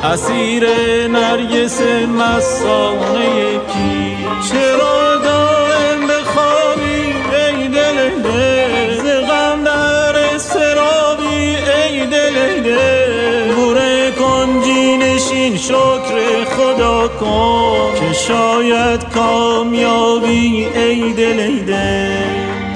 اسیر نرگس مستانه کی. چرا دائم بخوابی ای دل دل، ز غم در اضطرابی ای دل دل. بوره کن جینشین شکر خدا کن، که شاید کامیابی ای دل دل.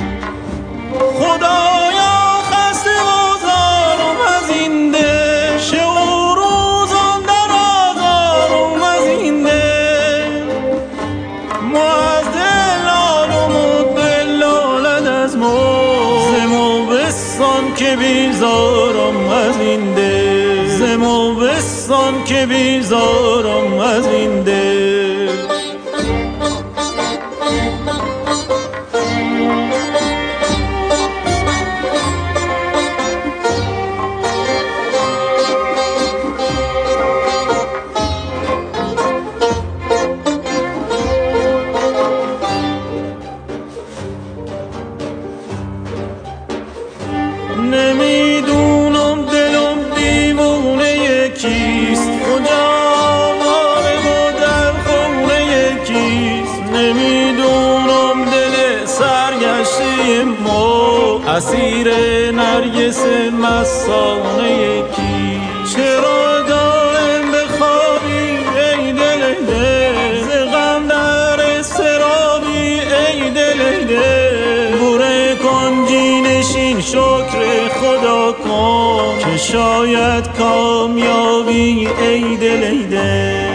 خدایا خسته و زارم از این دل، شعور و روزان در آزارم از این دل. ما از دل آرم و دل لالد از ما، زموبستان که بیزارم از این دل، زموبستان که بیزارم از این دل. نمیدونم دلم دیوونه کیست، کجا آواره و در خونه کیست. نمیدونم دل سرگشته ما، اسیر نرگس مستانه کی. چرا دائم بخوابی ای دل دل، ز غم در اضطرابی ای دل دل. بوره کن جینشین شکر خدا کن، که شاید کامیابی ای دل دل.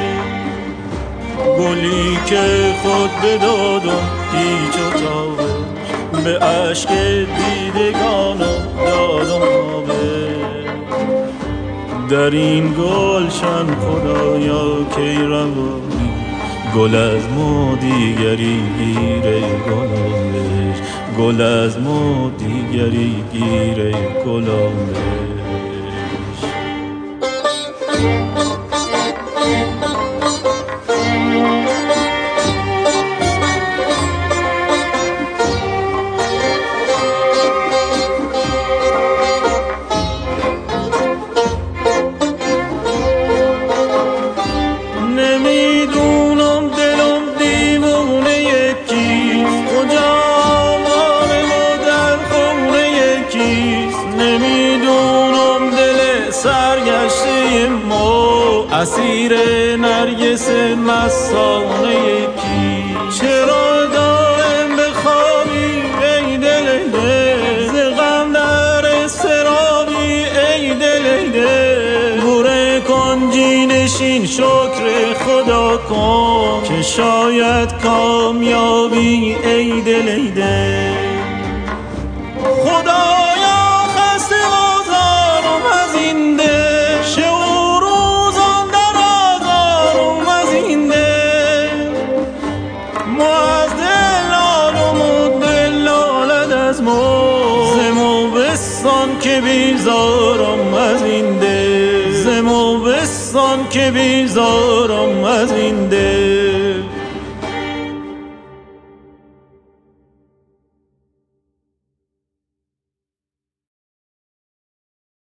گلی که خود بدادم هیچ و تابش، به عشق دیدگانم دادم آبش. در این گلشن خدایا کی روانی، گل از ما دیگری گیره گلابش، گل از ما دیگری گیره گلابش. نمیدونم دلم دیوونه کیست، کجا آواره و در خونه کیست. نمیدونم دل سرگشته ما، اسیر نرگس مستانه کی. چرا دائم بخوابی ای دل دل، ز غم در اضطرابی ای دل دل. بوره کن جینشین شکر خدا کن، که شاید کامیابی ای دل دل. خدایا خسته و زارم از این دل، شعور و روزان در آزارم از این دل. ما از دل آرم و دل لالد از ما، زموبستان که بیزارم از این دل، زموبستان که بیزارم از این دل.